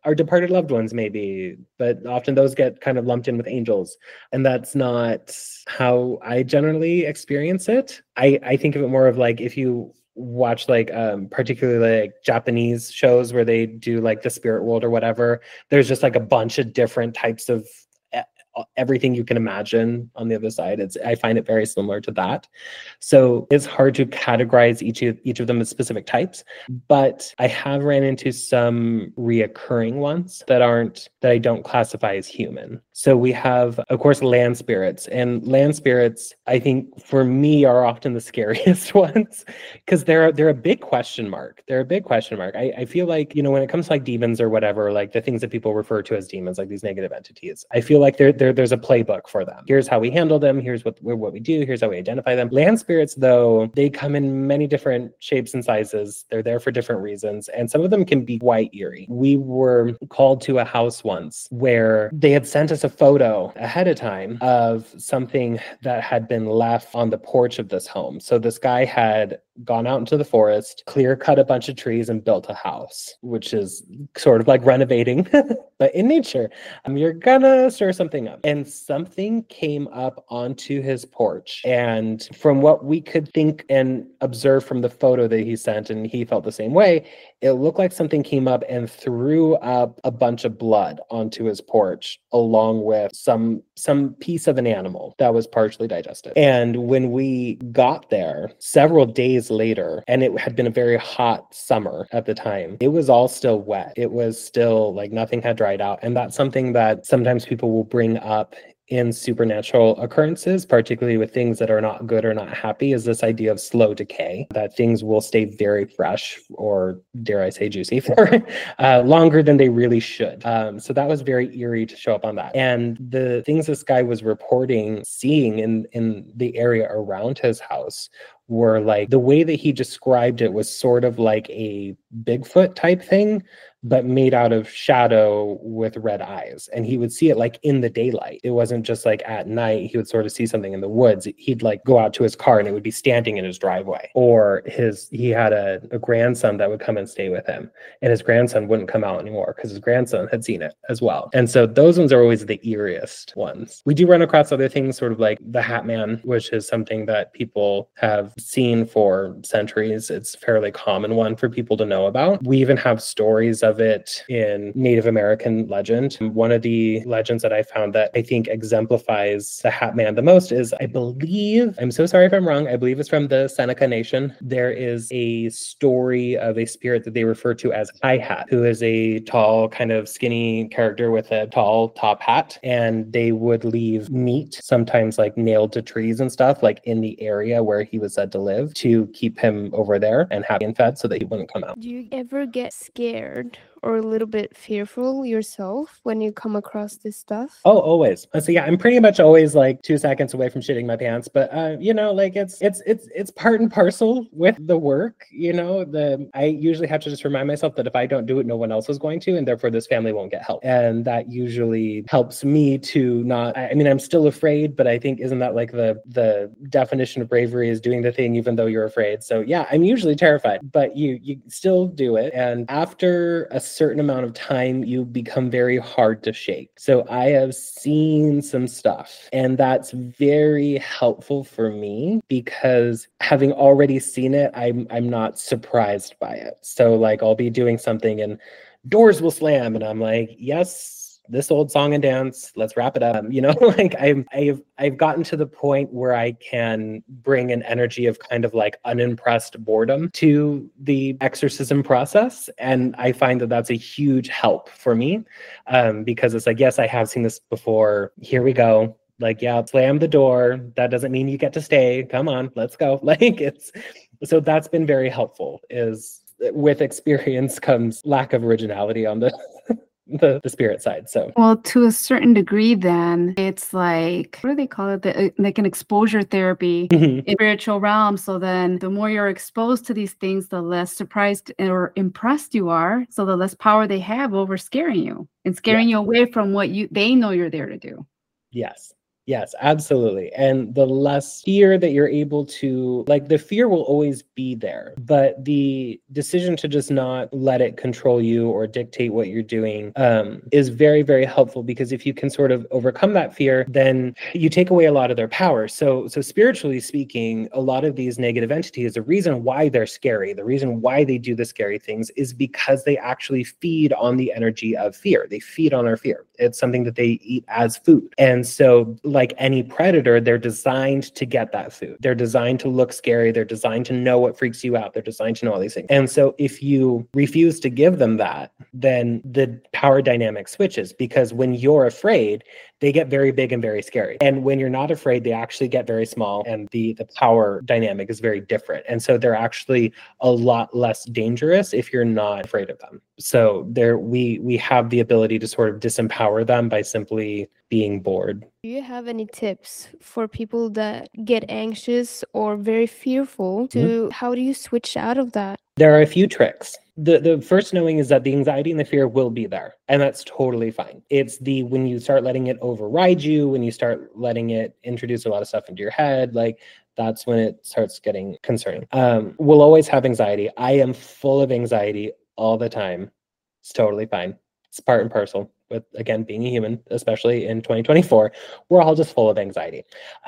our departed loved ones maybe, but often those get kind of lumped in with angels. And that's not how I generally experience it. I, I think of it more of like if you watch like um particularly like Japanese shows where they do like the spirit world or whatever, there's just like a bunch of different types of everything you can imagine on the other side. It's I find it very similar to that. So it's hard to categorize each of each of them as specific types, but I have ran into some reoccurring ones that aren't that I don't classify as human. So we have, of course, land spirits, and land spirits, I think for me, are often the scariest ones because they're they're a big question mark. They're a big question mark. I, I feel like, you know, when it comes to like demons or whatever, like the things that people refer to as demons, like these negative entities, I feel like they're There, there's a playbook for them. Here's how we handle them. Here's what, what we do. Here's how we identify them. Land spirits, though, they come in many different shapes and sizes. They're there for different reasons. And some of them can be quite eerie. We were called to a house once where they had sent us a photo ahead of time of something that had been left on the porch of this home. So this guy had gone out into the forest, clear cut a bunch of trees and built a house, which is sort of like renovating, but in nature. Um, you're gonna stir something up. And something came up onto his porch. And from what we could think and observe from the photo that he sent, and he felt the same way, it looked like something came up and threw up a bunch of blood onto his porch, along with some some piece of an animal that was partially digested. And when we got there several days later, and it had been a very hot summer at the time, it was all still wet. It was still like nothing had dried out. And that's something that sometimes people will bring up in supernatural occurrences, particularly with things that are not good or not happy, is this idea of slow decay, that things will stay very fresh, or dare I say juicy, for uh, longer than they really should. Um, so that was very eerie to show up on that. And the things this guy was reporting, seeing in, in the area around his house were like, the way that he described it was sort of like a Bigfoot type thing, but made out of shadow with red eyes. And he would see it like in the daylight. It wasn't just like at night. He would sort of see something in the woods. He'd like go out to his car and it would be standing in his driveway. Or his he had a, a grandson that would come and stay with him. And his grandson wouldn't come out anymore because his grandson had seen it as well. And so those ones are always the eeriest ones. We do run across other things, sort of like the Hat Man, which is something that people have seen for centuries. It's a fairly common one for people to know about. We even have stories of it in Native American legend. One of the legends that I found that I think exemplifies the Hat Man the most is, I believe, I'm so sorry if I'm wrong, I believe it's from the Seneca Nation. There is a story of a spirit that they refer to as High Hat, who is a tall, kind of skinny character with a tall top hat. And they would leave meat, sometimes like nailed to trees and stuff, like in the area where he was said to live, to keep him over there and happy and fed so that he wouldn't come out. Do you ever get scared or a little bit fearful yourself when you come across this stuff? Oh, always. So yeah, I'm pretty much always like two seconds away from shitting my pants. But uh, you know, like it's it's it's it's part and parcel with the work. You know, the I usually have to just remind myself that if I don't do it, no one else is going to, and therefore this family won't get help. And that usually helps me to not. I mean, I'm still afraid, but I think isn't that like the the definition of bravery is doing the thing even though you're afraid. So yeah, I'm usually terrified, but you you still do it, and after a certain amount of time, you become very hard to shake. So I have seen some stuff, and that's very helpful for me because having already seen it, I'm I'm not surprised by it. So like I'll be doing something and doors will slam, and I'm like, yes, this old song and dance, let's wrap it up. You know, like I'm, I've, I've gotten to the point where I can bring an energy of kind of like unimpressed boredom to the exorcism process. And I find that that's a huge help for me um, because it's like, yes, I have seen this before. Here we go. Like, yeah, slam the door. That doesn't mean you get to stay. Come on, let's go. Like it's, so that's been very helpful. Is with experience comes lack of originality on the The, the spirit side. So well, to a certain degree, then it's like, what do they call it? The, like an exposure therapy mm-hmm. in spiritual realm. So then the more you're exposed to these things, the less surprised or impressed you are. So the less power they have over scaring you and scaring yes. you away from what you they know you're there to do. Yes. Yes, absolutely. And the less fear that you're able to, like, the fear will always be there, but the decision to just not let it control you or dictate what you're doing um, is very, very helpful, because if you can sort of overcome that fear, then you take away a lot of their power. So, so spiritually speaking, a lot of these negative entities, the reason why they're scary, the reason why they do the scary things is because they actually feed on the energy of fear. They feed on our fear. It's something that they eat as food. And so, like any predator, they're designed to get that food. They're designed to look scary. They're designed to know what freaks you out. They're designed to know all these things. And so if you refuse to give them that, then the power dynamic switches, because when you're afraid, they get very big and very scary. And when you're not afraid, they actually get very small, and the, the power dynamic is very different. And so they're actually a lot less dangerous if you're not afraid of them. So there we we have the ability to sort of disempower them by simply being bored. Do you have any tips for people that get anxious or very fearful to mm-hmm. how do you switch out of that? There are a few tricks. The the first knowing is that the anxiety and the fear will be there, and that's totally fine. It's the when you start letting it override you, when you start letting it introduce a lot of stuff into your head, like that's when it starts getting concerning. Um, we'll always have anxiety. I am full of anxiety all the time. It's totally fine. It's part and parcel with, again, being a human, especially in twenty twenty-four, we're all just full of anxiety.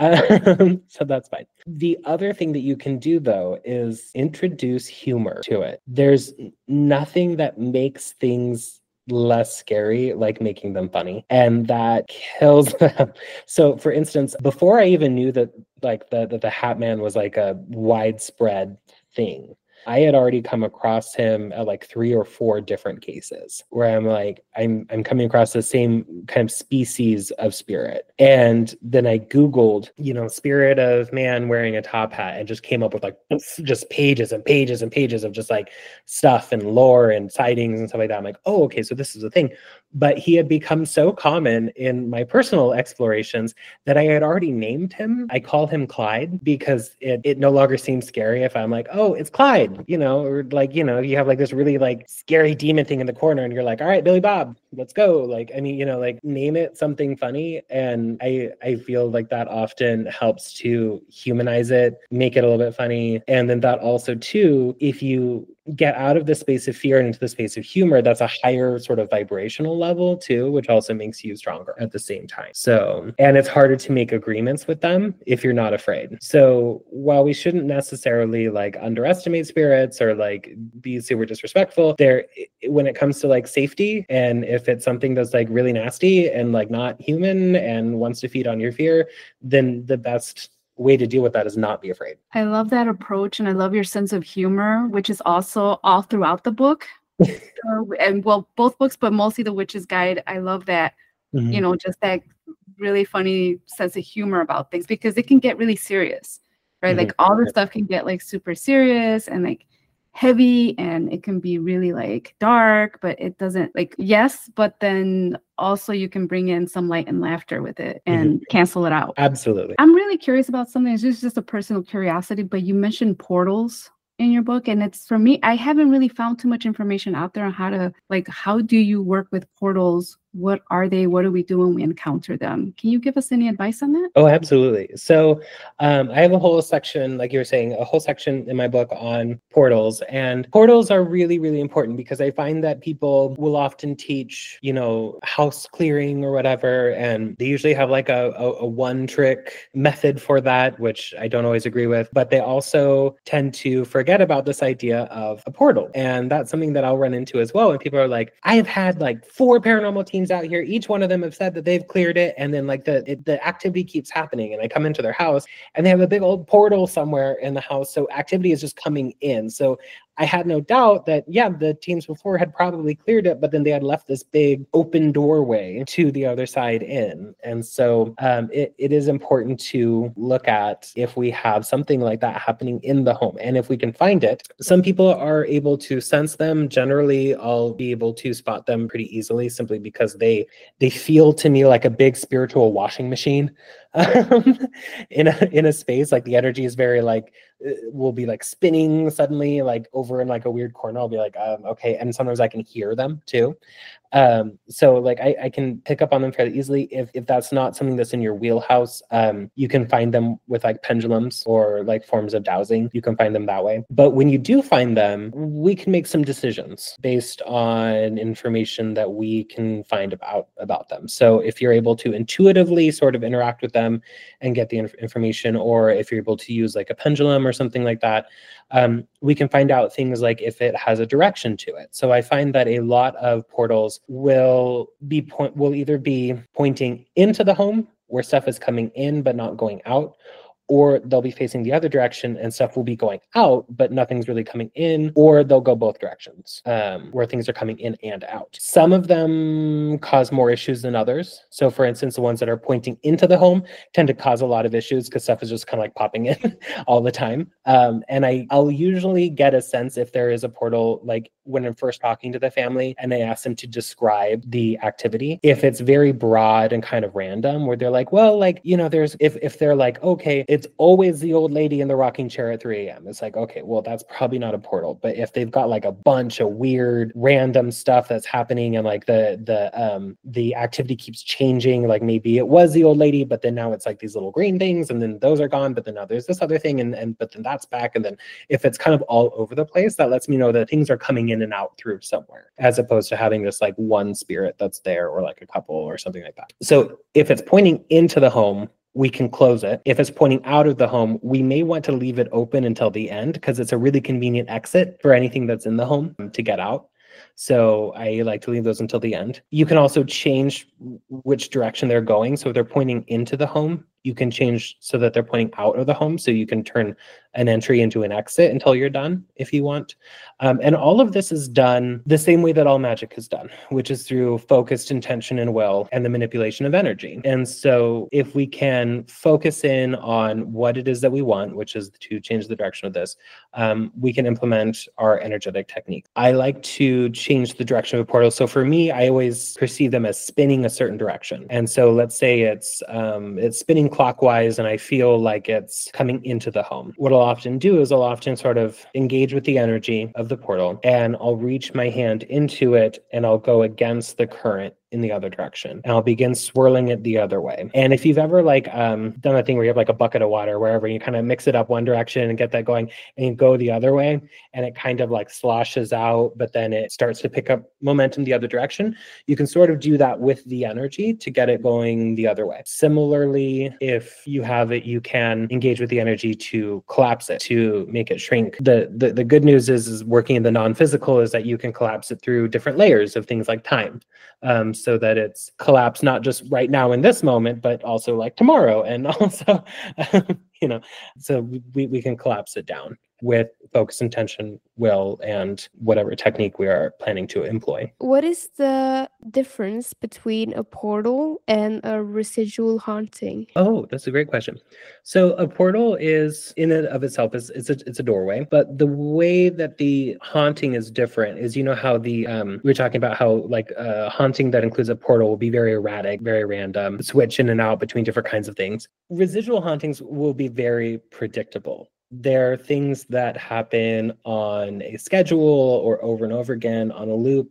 Um, so that's fine. The other thing that you can do, though, is introduce humor to it. There's nothing that makes things less scary like making them funny, and that kills them. So for instance, before I even knew that like the that the Hat Man was like a widespread thing, I had already come across him at like three or four different cases where I'm like, I'm I'm coming across the same kind of species of spirit. And then I Googled, you know, spirit of man wearing a top hat, and just came up with like just pages and pages and pages of just like stuff and lore and sightings and stuff like that. I'm like, oh, okay, so this is a thing. But he had become so common in my personal explorations that I had already named him. I call him Clyde because it, it no longer seems scary if I'm like, oh, it's Clyde, you know, or like, you know, you have like this really like scary demon thing in the corner and you're like, all right, Billy Bob, let's go. Like, I mean, you know, like name it something funny. And I, I feel like that often helps to humanize it, make it a little bit funny. And then that also too, if you get out of the space of fear and into the space of humor, that's a higher sort of vibrational level too, which also makes you stronger at the same time. So, and it's harder to make agreements with them if you're not afraid. So while we shouldn't necessarily like underestimate spirits or like be super disrespectful, there, when it comes to like safety, and if it's something that's like really nasty and like not human and wants to feed on your fear, then the best way to deal with that is not be afraid. I love that approach, and I love your sense of humor, which is also all throughout the book. uh, and well, both books, but mostly The Witch's Guide. I love that, mm-hmm. you know, just that really funny sense of humor about things, because it can get really serious, right? Mm-hmm. Like all the stuff can get like super serious and like heavy, and it can be really like dark, but it doesn't like, yes, but then also you can bring in some light and laughter with it and mm-hmm. cancel it out. Absolutely. I'm really curious about something. It's just, just a personal curiosity, but you mentioned portals in your book, and it's, for me, I haven't really found too much information out there on how to, like, how do you work with portals? What are they? What do we do when we encounter them? Can you give us any advice on that? Oh, absolutely. So um, I have a whole section, like you were saying, a whole section in my book on portals. And portals are really, really important, because I find that people will often teach, you know, house clearing or whatever, and they usually have like a, a, a one trick method for that, which I don't always agree with. But they also tend to forget about this idea of a portal. And that's something that I'll run into as well. And people are like, I have had like four paranormal teams out here, each one of them have said that they've cleared it, and then like the it, the activity keeps happening, and I come into their house and they have a big old portal somewhere in the house, so activity is just coming in. So I had no doubt that, yeah, the teams before had probably cleared it, but then they had left this big open doorway to the other side in. And so um, it, it is important to look at if we have something like that happening in the home. And if we can find it, some people are able to sense them. Generally, I'll be able to spot them pretty easily, simply because they they feel to me like a big spiritual washing machine um, in a in a space. Like the energy is very like will be like spinning suddenly, like over in like a weird corner. I'll be like, um, okay. And sometimes I can hear them too. Um, so like I, I can pick up on them fairly easily. If if that's not something that's in your wheelhouse, um, you can find them with like pendulums or like forms of dowsing. You can find them that way. But when you do find them, we can make some decisions based on information that we can find about about them. So if you're able to intuitively sort of interact with them and get the inf- information, or if you're able to use like a pendulum or something like that, um, we can find out things like if it has a direction to it. So I find that a lot of portals will be point will either be pointing into the home where stuff is coming in but not going out, or they'll be facing the other direction and stuff will be going out, but nothing's really coming in, or they'll go both directions, um, where things are coming in and out. Some of them cause more issues than others. So for instance, the ones that are pointing into the home tend to cause a lot of issues because stuff is just kind of like popping in all the time. Um, and I, I'll usually get a sense if there is a portal, like when I'm first talking to the family and I ask them to describe the activity. If it's very broad and kind of random, where they're like, well, like, you know, there's, if, if they're like, okay, it's always the old lady in the rocking chair at three a.m. It's like, okay, well, that's probably not a portal. But if they've got like a bunch of weird random stuff that's happening and like the the um the activity keeps changing, like maybe it was the old lady, but then now it's like these little green things and then those are gone, but then now there's this other thing and, and but then that's back. And then if it's kind of all over the place, that lets me know that things are coming in and out through somewhere, as opposed to having this like one spirit that's there or like a couple or something like that. So if it's pointing into the home, we can close it. If it's pointing out of the home, we may want to leave it open until the end because it's a really convenient exit for anything that's in the home to get out. So I like to leave those until the end. You can also change which direction they're going. So if they're pointing into the home, you can change so that they're pointing out of the home. So you can turn an entry into an exit until you're done if you want. Um, and all of this is done the same way that all magic is done, which is through focused intention and will and the manipulation of energy. And so if we can focus in on what it is that we want, which is to change the direction of this, um, we can implement our energetic technique. I like to change the direction of a portal. So for me, I always perceive them as spinning a certain direction. And so let's say it's um, it's spinning clockwise and I feel like it's coming into the home. What I'll often do is I'll often sort of engage with the energy of the portal and I'll reach my hand into it and I'll go against the current in the other direction. And I'll begin swirling it the other way. And if you've ever like um, done a thing where you have like a bucket of water, wherever you kind of mix it up one direction and get that going and you go the other way and it kind of like sloshes out, but then it starts to pick up momentum the other direction, you can sort of do that with the energy to get it going the other way. Similarly, if you have it, you can engage with the energy to collapse it, to make it shrink. The, the, the good news is, is working in the non-physical is that you can collapse it through different layers of things like time. Um, so that it's collapsed not just right now in this moment, but also like tomorrow. And also, you know, so we, we can collapse it down with focus, intention, will, and whatever technique we are planning to employ. What is the difference between a portal and a residual haunting? Oh, that's a great question. So a portal is in and of itself is it's a it's a doorway, but the way that the haunting is different is, you know how the um we were talking about how like a uh, haunting that includes a portal will be very erratic, very random, switch in and out between different kinds of things. Residual hauntings will be very predictable. They're things that happen on a schedule or over and over again on a loop.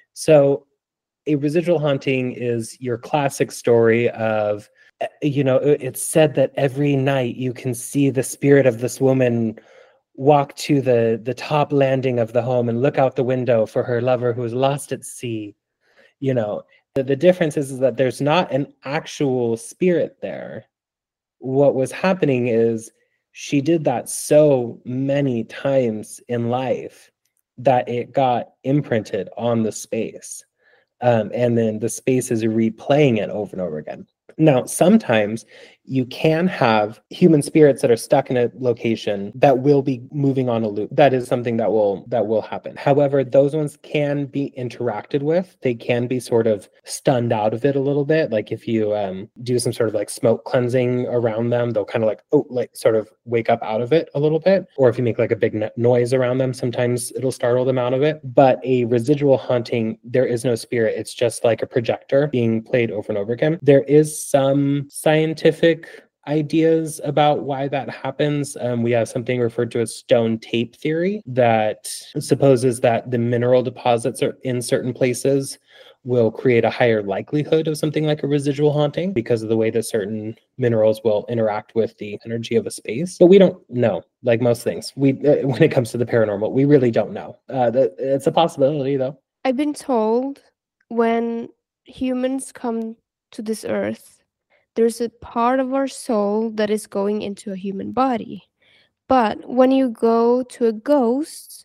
So a residual haunting is your classic story of, you know, it's said that every night you can see the spirit of this woman walk to the, the top landing of the home and look out the window for her lover who is lost at sea. You know, the, the difference is, is that there's not an actual spirit there. What was happening is she did that so many times in life that it got imprinted on the space. Um, and then the space is replaying it over and over again. Now, sometimes you can have human spirits that are stuck in a location that will be moving on a loop. That is something that will that will happen. However, those ones can be interacted with. They can be sort of stunned out of it a little bit. Like if you um, do some sort of like smoke cleansing around them, they'll kind of like, oh, like sort of wake up out of it a little bit. Or if you make like a big noise around them, sometimes it'll startle them out of it. But a residual haunting, there is no spirit. It's just like a projector being played over and over again. There is some scientific ideas about why that happens. Um, we have something referred to as stone tape theory that supposes that the mineral deposits are in certain places will create a higher likelihood of something like a residual haunting because of the way that certain minerals will interact with the energy of a space. But we don't know, like most things. We uh, when it comes to the paranormal, we really don't know. Uh, that, it's a possibility, though. I've been told when humans come to this earth, there's a part of our soul that is going into a human body. But when you go to a ghost,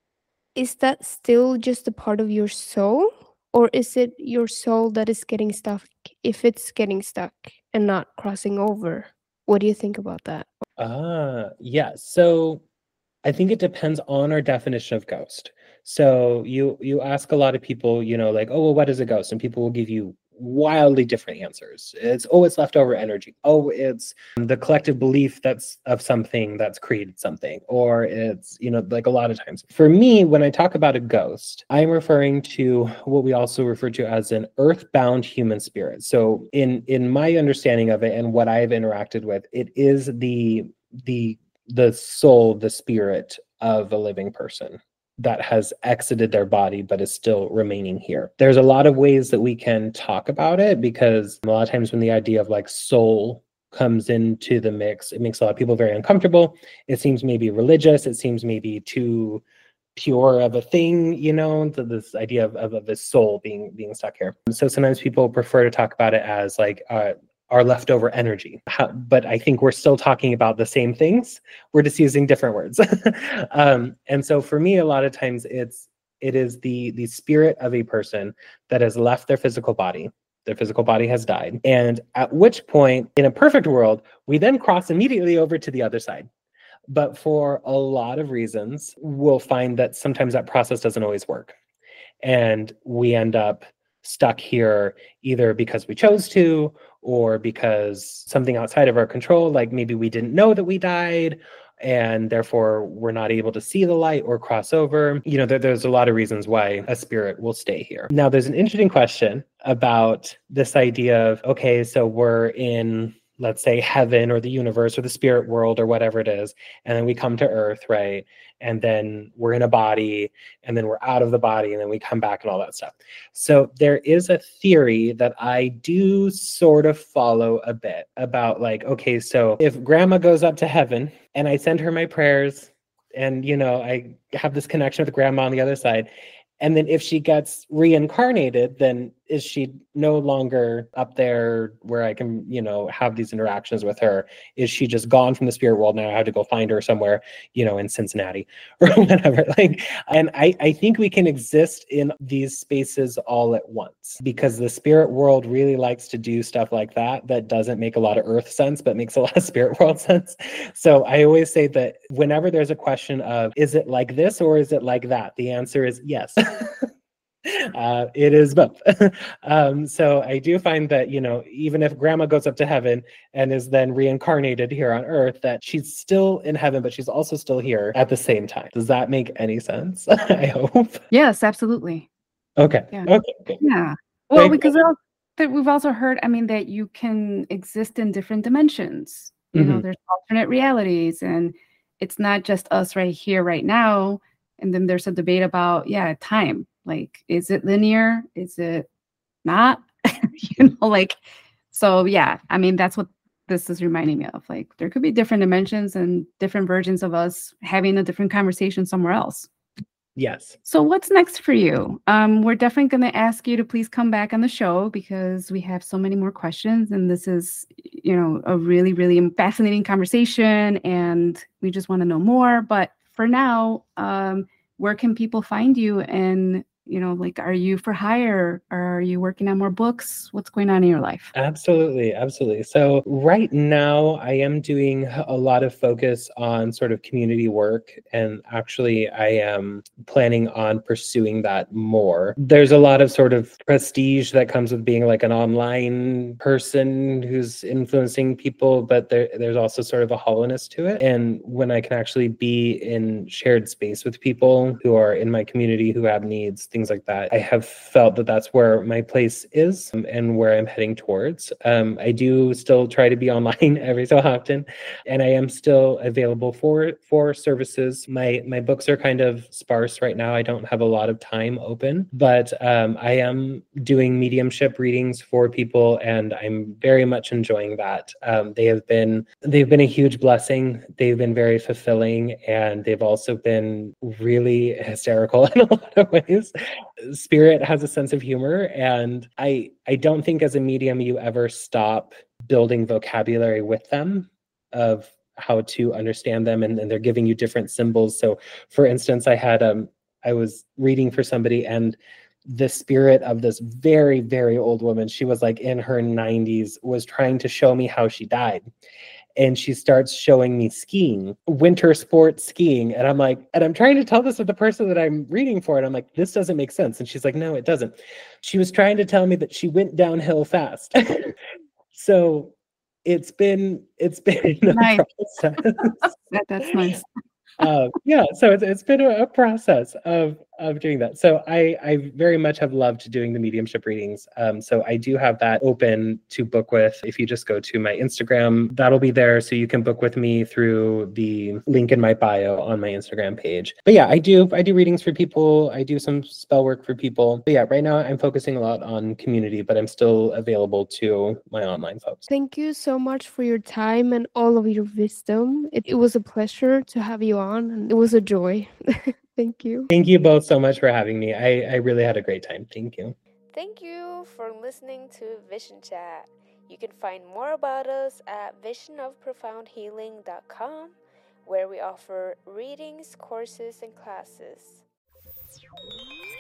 is that still just a part of your soul? Or is it your soul that is getting stuck if it's getting stuck and not crossing over? What do you think about that? Ah, yeah. So I think it depends on our definition of ghost. So you you ask a lot of people, you know, like, oh, well, what is a ghost? And people will give you wildly different answers. It's, oh, it's leftover energy. Oh, it's the collective belief that's of something that's created something. Or it's, you know, like a lot of times. For me, when I talk about a ghost, I'm referring to what we also refer to as an earthbound human spirit. So in in my understanding of it and what I've interacted with, it is the the the soul, the spirit of a living person that has exited their body but is still remaining here. There's a lot of ways that we can talk about it, because a lot of times when the idea of like soul comes into the mix, it makes a lot of people very uncomfortable. It seems maybe religious. It seems maybe too pure of a thing, you know, to this idea of, of, of this soul being being stuck here. So sometimes people prefer to talk about it as like uh, our leftover energy. How, but I think we're still talking about the same things. We're just using different words. um, and so for me, a lot of times it's it is the the spirit of a person that has left their physical body. Their physical body has died. And at which point, in a perfect world, we then cross immediately over to the other side. But for a lot of reasons, we'll find that sometimes that process doesn't always work. And we end up stuck here either because we chose to, or because something outside of our control, like maybe we didn't know that we died, and therefore we're not able to see the light or cross over. You know, there, there's a lot of reasons why a spirit will stay here. Now, there's an interesting question about this idea of, okay, so we're in, let's say, heaven or the universe or the spirit world or whatever it is, and then we come to earth, right? And then we're in a body, and then we're out of the body, and then we come back and all that stuff. So there is a theory that I do sort of follow a bit about, like, okay, so if grandma goes up to heaven and I send her my prayers, and, you know, I have this connection with grandma on the other side, and then if she gets reincarnated, then is she no longer up there where I can, you know, have these interactions with her? Is she just gone from the spirit world now? I have to go find her somewhere, you know, in Cincinnati or whatever. Like, and I, I think we can exist in these spaces all at once, because the spirit world really likes to do stuff like that that doesn't make a lot of earth sense, but makes a lot of spirit world sense. So I always say that whenever there's a question of, is it like this or is it like that? The answer is yes. Uh, it is both. um, so I do find that, you know, even if grandma goes up to heaven and is then reincarnated here on earth, that she's still in heaven, but she's also still here at the same time. Does that make any sense? I hope. Yes, absolutely. Okay. Yeah. Okay. Okay. Yeah. Well, Thank because al- that we've also heard, I mean, that you can exist in different dimensions. You know, Mhm. there's alternate realities, and it's not just us right here, right now. And then there's a debate about, yeah, time. Like, is it linear? Is it not? You know, like, so yeah, I mean, that's what this is reminding me of. Like, there could be different dimensions and different versions of us having a different conversation somewhere else. Yes. So what's next for you? Um, we're definitely going to ask you to please come back on the show, because we have so many more questions, and this is, you know, a really, really fascinating conversation, and we just want to know more. But for now, um, where can people find you? And, you know, like, are you for hire? Are you working on more books? What's going on in your life? Absolutely, absolutely. So right now I am doing a lot of focus on sort of community work, and actually I am planning on pursuing that more. There's a lot of sort of prestige that comes with being like an online person who's influencing people, but there, there's also sort of a hollowness to it. And when I can actually be in shared space with people who are in my community who have needs, things like that. I have felt that that's where my place is um, and where I'm heading towards. Um, I do still try to be online every so often, and I am still available for for services. My my books are kind of sparse right now. I don't have a lot of time open, but um, I am doing mediumship readings for people, and I'm very much enjoying that. Um, they have been they've been a huge blessing. They've been very fulfilling, and they've also been really hysterical in a lot of ways. Spirit has a sense of humor, and I I don't think as a medium you ever stop building vocabulary with them of how to understand them, and, and they're giving you different symbols. So for instance, I had um I was reading for somebody, and the spirit of this very, very old woman, she was like in her nineties, was trying to show me how she died. And she starts showing me skiing, winter sports skiing. And I'm like, and I'm trying to tell this to the person that I'm reading for. And I'm like, this doesn't make sense. And she's like, no, it doesn't. She was trying to tell me that she went downhill fast. So it's been, it's been a Nice. process. That, that's nice. uh, yeah, so it's it's been a, a process of of doing that. So I I very much have loved doing the mediumship readings. Um, so I do have that open to book with. If you just go to my Instagram, that'll be there, so you can book with me through the link in my bio on my Instagram page. But yeah, I do I do readings for people. I do some spell work for people. But yeah, right now I'm focusing a lot on community, but I'm still available to my online folks. Thank you so much for your time and all of your wisdom. It, it was a pleasure to have you on, and it was a joy. Thank you. Thank you both so much for having me. I, I really had a great time. Thank you. Thank you for listening to Vision Chat. You can find more about us at vision of profound healing dot com, where we offer readings, courses, and classes.